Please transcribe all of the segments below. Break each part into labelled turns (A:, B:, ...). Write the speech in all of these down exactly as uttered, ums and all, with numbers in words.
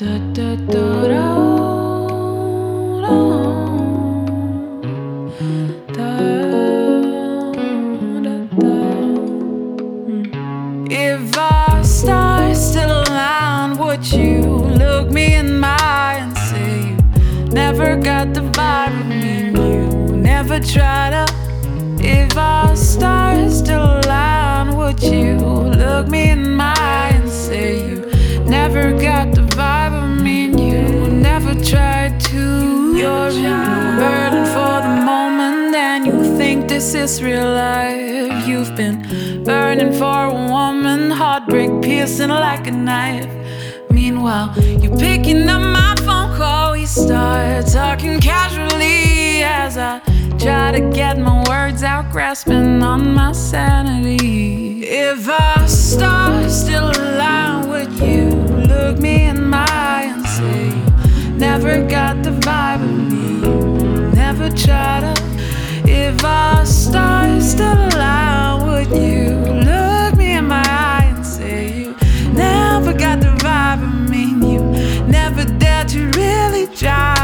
A: If our stars still align, would you look me in my eye and say you never got the vibe of me and you never try to? If our stars still align, would you look me in my eye and say you never got the vibe of me and you never tried to? You're a burden for the moment and you think this is real life. You've been burning for a woman, heartbreak piercing like a knife. Meanwhile, you picking up my phone call, we start talking casually as I try to get my words out, grasping on my sanity. If our stars still align, would you look me in my eye and say you never got the vibe of me, never try to? If our stars still align, would you look me in my eye and say you never got the vibe of me, you never dared to really try?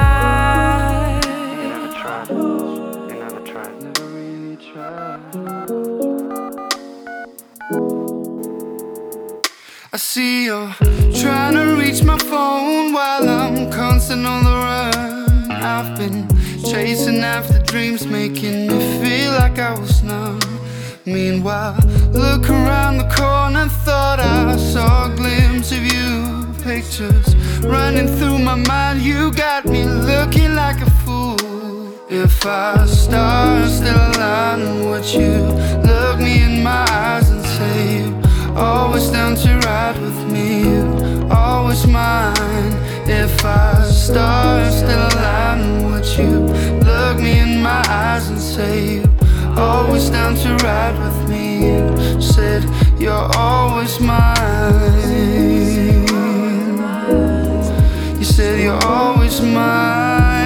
B: I see you're trying to reach my phone while I'm constant on the run. I've been chasing after dreams, making me feel like I was numb. Meanwhile, look around the corner, thought I saw a glimpse of you. Pictures running through my mind, you got me looking like a fool. If our stars still align, would you look me in my eyes and say you always down to ride with me, you always mine? If our stars still align, would you look me in my eyes and say you always down to ride with me? You said you're always mine. You said you're always mine.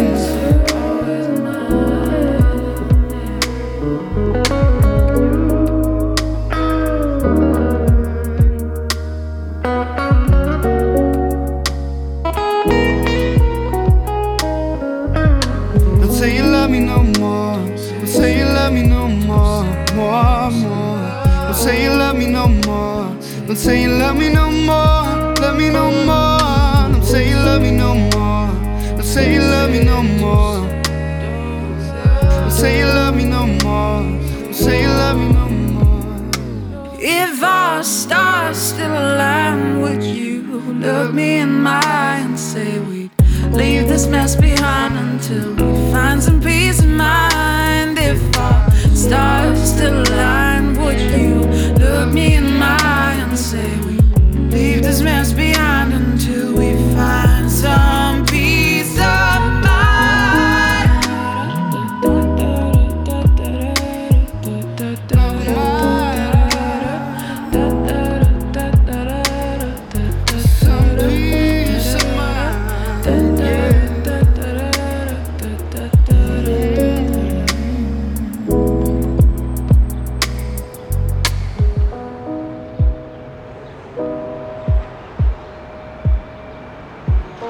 B: Don't say you love me no more. Don't say you love me no more, more, more. Don't say you love me no more. Don't say you love me no more, love me no more. Don't say you love me no more. Don't say you love me no more. Don't say you love me no more. Don't say you love me no more.
A: If our stars still align, would you look me in my eye and say we'd leave this mess behind until we find some peace of mind? If our stars still align, would you look me in my eye and say we'd leave this mess behind until we find some peace of mind?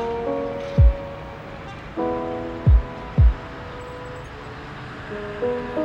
B: Thank you.